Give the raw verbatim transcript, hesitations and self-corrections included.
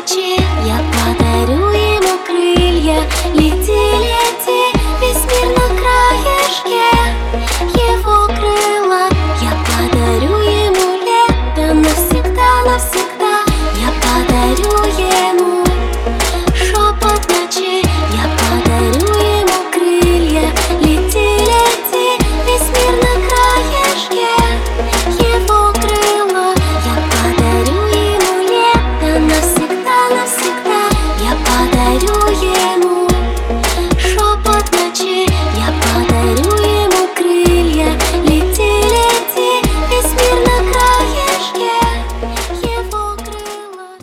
ночи я подарю ему крылья. Лети, лети, весь мир на краешке его крыла. Я подарю ему лето навсегда, навсегда. Я подарю ему шепот ночи, я подарю ему крылья. Лети, лети, весь мир на краешке его крыла. Я подарю ему лето навсегда, навсегда. Я подарю ему